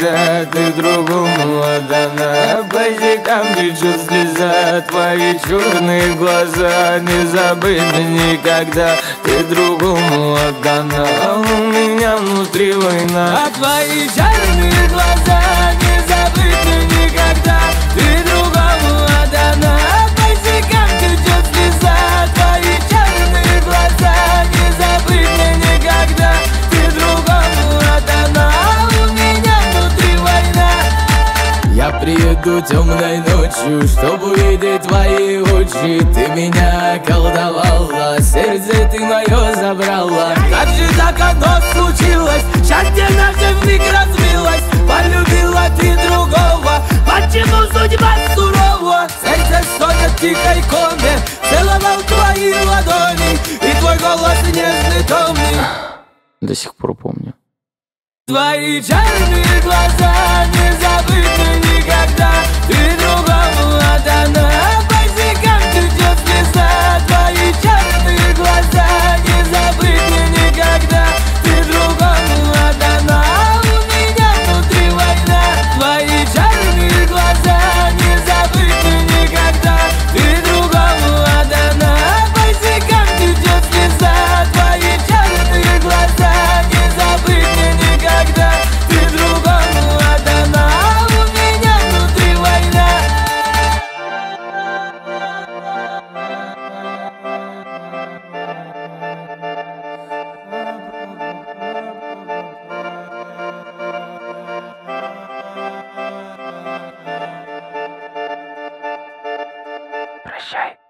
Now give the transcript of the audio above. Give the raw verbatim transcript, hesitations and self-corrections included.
когда ты другому отдана. По щекам течет слеза, твои черные глаза. Не забыть никогда, ты другому отдана. У меня внутри война, а твои черные глаза. Не забыть никогда, ты другому отдана. По щекам течет слеза, твои черные глаза. Не забыть мне никогда, ты другому отдана. У меня внутри война. Я приеду темной ночью, чтобы увидеть твои очи. Ты меня околдовала, сердце ты мое забрала. Как же так оно случилось? Счастье наше вмиг разбилось. Полюбила ты другого, почему судьба сурова? Сердце стонет в тихой коме, целовал твои ладони, и твой голос нежный, томный До сих пор помню. Твои черные глаза, не забыть никогда, ты другому отдана. По щекам течет слеза, твои черные глаза. Не забыть никогда, ты другому отдана. У меня внутри война. Твои черные глаза, не забыть никогда, ты другому отдана. По щекам течет слеза, твои черные глаза. Не забыть никогда, ты другому отдана. У меня внутри война. Прощай.